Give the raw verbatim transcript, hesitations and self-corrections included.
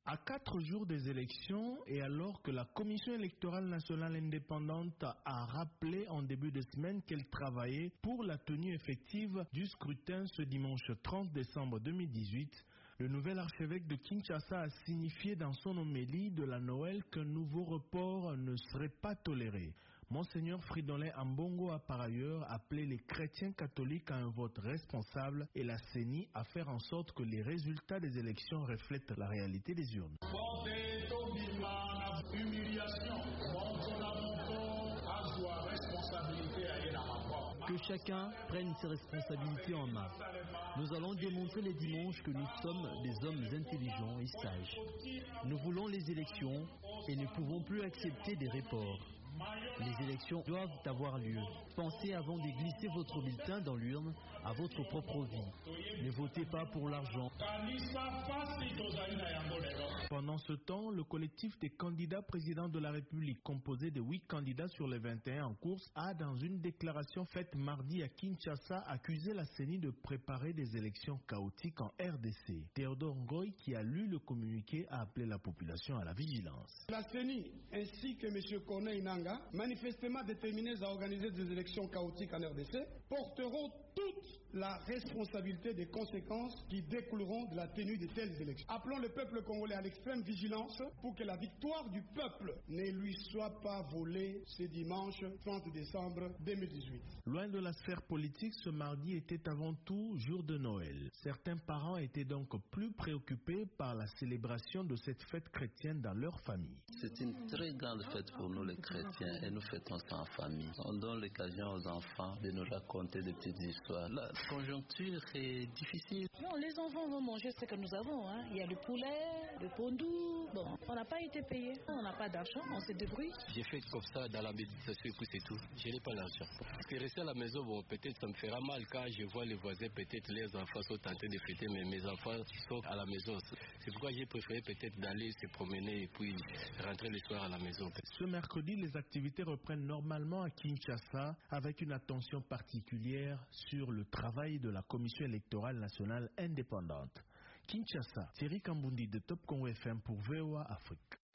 À quatre jours des élections et alors que la Commission électorale nationale indépendante a rappelé en début de semaine qu'elle travaillait pour la tenue effective du scrutin ce dimanche trente décembre deux mille dix-huit, le nouvel archevêque de Kinshasa a signifié dans son homélie de la Noël qu'un nouveau report ne serait pas toléré. Monseigneur Fridolin Ambongo a par ailleurs appelé les chrétiens catholiques à un vote responsable et la C E N I à faire en sorte que les résultats des élections reflètent la réalité des urnes. Que chacun prenne ses responsabilités en main. Nous allons démontrer les dimanches que nous sommes des hommes intelligents et sages. Nous voulons les élections et ne pouvons plus accepter des reports. Les élections doivent avoir lieu. Pensez avant de glisser votre bulletin dans l'urne à votre propre vie. Ne votez pas pour l'argent. Pendant ce temps, le collectif des candidats présidents de la République, composé de huit candidats sur les vingt et un en course, a dans une déclaration faite mardi à Kinshasa accusé la C E N I de préparer des élections chaotiques en R D C. Théodore Ngoy, qui a lu le communiqué, a appelé la population à la vigilance. La C E N I ainsi que M. Corneille Inanga, manifestement déterminés à organiser des élections chaotiques en R D C, porteront toute la responsabilité des conséquences qui découleront de la tenue de telles élections. Appelons le peuple congolais à l'extrême vigilance pour que la victoire du peuple ne lui soit pas volée ce dimanche trente décembre deux mille dix-huit. Loin de la sphère politique, ce mardi était avant tout jour de Noël. Certains parents étaient donc plus préoccupés par la célébration de cette fête chrétienne dans leur famille. C'est une très grande fête pour nous les chrétiens et nous fêtons ça en famille. On donne l'occasion aux enfants de nous raconter des petites histoires. La conjoncture est difficile. Non, les enfants vont manger ce que nous avons. Hein. Il y a le poulet, le pondou. Bon, on n'a pas été payé. On n'a pas d'argent, on se débrouille. J'ai fait comme ça dans la méditation et puis c'est tout. Je n'ai pas l'argent. Parce que rester à la maison, bon, peut-être ça me fera mal quand je vois les voisins, peut-être les enfants sont en train de fêter, mais mes enfants sont à la maison. C'est pourquoi j'ai préféré peut-être d'aller se promener et puis rentrer le soir à la maison. Ce mercredi, les activités reprennent normalement à Kinshasa avec une attention particulière sur le travail de la Commission électorale nationale indépendante. Kinshasa, Thierry Kambundi de Top Congo F M pour V O A Afrique.